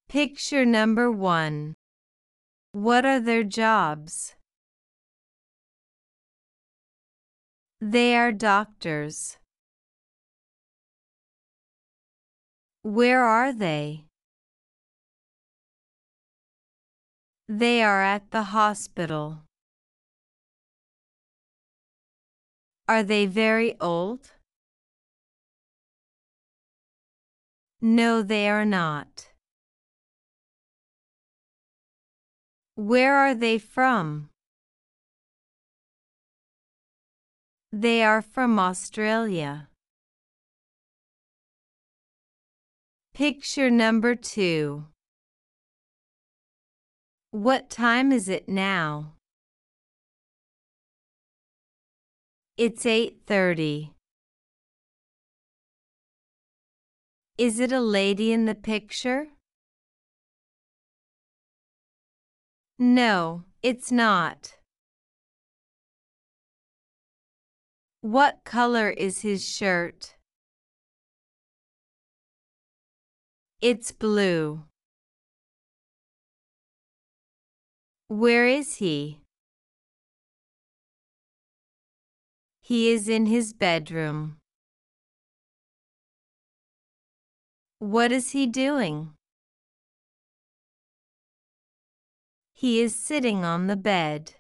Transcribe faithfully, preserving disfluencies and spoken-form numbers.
Picture number one. What are their jobs? They are doctors. Where are they? They are at the hospital. Are they very old? No, they are not. Where are they from? They are from Australia. Picture number two. What time is it now? It's eight thirty. Is it a lady in the picture? No, it's not. What color is his shirt? It's blue. Where is he? He is in his bedroom. What is he doing? He is sitting on the bed.